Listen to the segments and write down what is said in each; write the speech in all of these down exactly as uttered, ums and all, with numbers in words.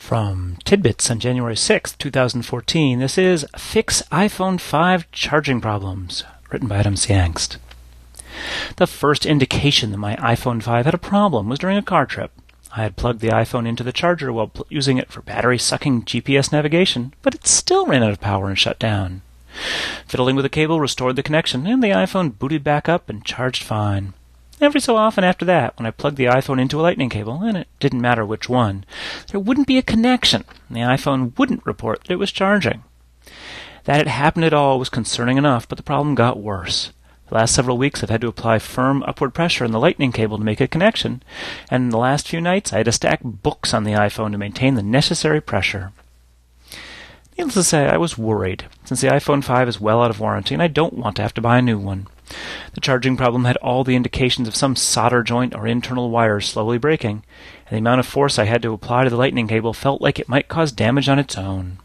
From Tidbits on January sixth, twenty fourteen, this is Fix iPhone five Charging Problems, written by Adam C. Angst. The first indication that my iPhone five had a problem was during a car trip. I had plugged the iPhone into the charger while pl- using it for battery-sucking G P S navigation, but it still ran out of power and shut down. Fiddling with the cable restored the connection, and the iPhone booted back up and charged fine. Every so often after that, when I plugged the iPhone into a lightning cable, and it didn't matter which one, there wouldn't be a connection, and the iPhone wouldn't report that it was charging. That it happened at all was concerning enough, but the problem got worse. The last several weeks I've had to apply firm upward pressure on the lightning cable to make a connection, and in the last few nights I had to stack books on the iPhone to maintain the necessary pressure. Needless to say, I was worried, since the iPhone five is well out of warranty, and I don't want to have to buy a new one. The charging problem had all the indications of some solder joint or internal wires slowly breaking, and the amount of force I had to apply to the lightning cable felt like it might cause damage on its own.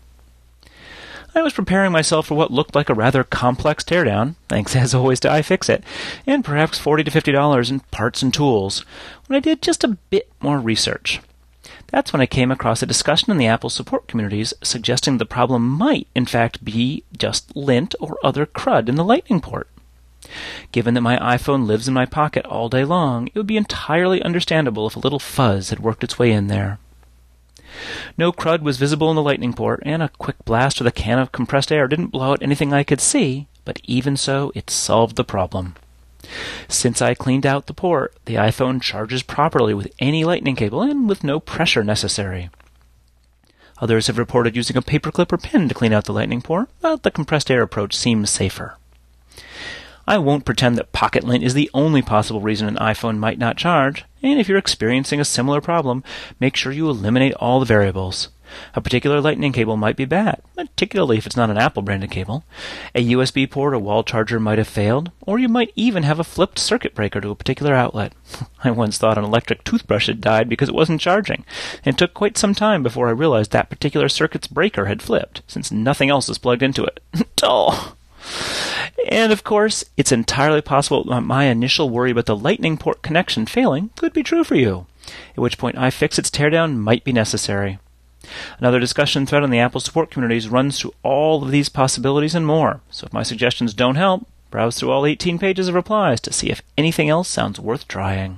I was preparing myself for what looked like a rather complex teardown, thanks as always to iFixit, and perhaps forty to fifty dollars in parts and tools, when I did just a bit more research. That's when I came across a discussion in the Apple support communities suggesting the problem might, in fact, be just lint or other crud in the lightning port. Given that my iPhone lives in my pocket all day long, it would be entirely understandable if a little fuzz had worked its way in there. No crud was visible in the lightning port, and a quick blast with a can of compressed air didn't blow out anything I could see, but even so, it solved the problem. Since I cleaned out the port, the iPhone charges properly with any lightning cable and with no pressure necessary. Others have reported using a paperclip or pen to clean out the lightning port, but the compressed air approach seems safer. I won't pretend that pocket lint is the only possible reason an iPhone might not charge, and if you're experiencing a similar problem, make sure you eliminate all the variables. A particular lightning cable might be bad, particularly if it's not an Apple-branded cable. A U S B port or wall charger might have failed, or you might even have a flipped circuit breaker to a particular outlet. I once thought an electric toothbrush had died because it wasn't charging, and it took quite some time before I realized that particular circuit's breaker had flipped, since nothing else is plugged into it. Oh! And, of course, it's entirely possible that my initial worry about the lightning port connection failing could be true for you, at which point iFixit's teardown might be necessary. Another discussion thread on the Apple support communities runs through all of these possibilities and more, so if my suggestions don't help, browse through all eighteen pages of replies to see if anything else sounds worth trying.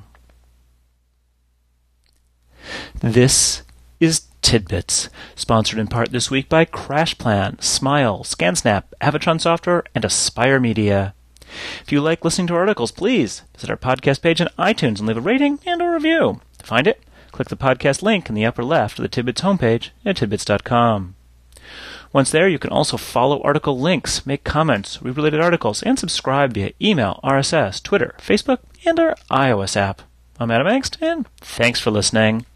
This is Tidbits, sponsored in part this week by CrashPlan, Smile, ScanSnap, Avatron Software, and Aspire Media. If you like listening to our articles, please visit our podcast page on iTunes and leave a rating and a review. To find it, click the podcast link in the upper left of the Tidbits homepage at tidbits dot com. Once there, you can also follow article links, make comments, read related articles, and subscribe via email, R S S, Twitter, Facebook, and our iOS app. I'm Adam Angst, and thanks for listening.